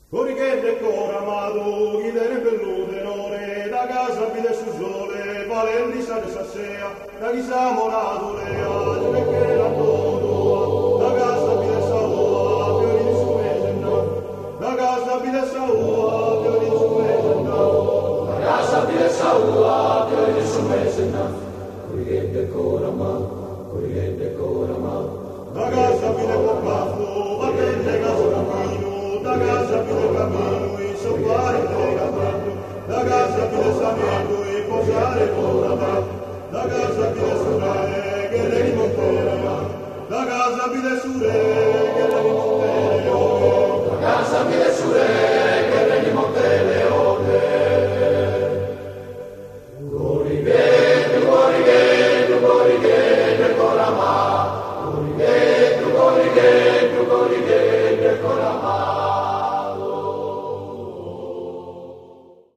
Corrichette cora amato, chi te ne bellude nore, da casa vide su sole, valenti sa de sassea, da chi sa morato lea, ce ne che la tua, da casa vide sa ua, fiori di su mese no, da casa vide sa ua, fiori di su mese no, da casa vide sa ua, fiori di su mese no, corrichette cora amato, corrichette cora amato, da casa vide coppato, battente casa cammino, da casa pide cammino e soffare legamento, da casa pide samento e posare coramento, da casa pide sure che le rimonterà, da casa pide sure che le rimonterà, da casa pide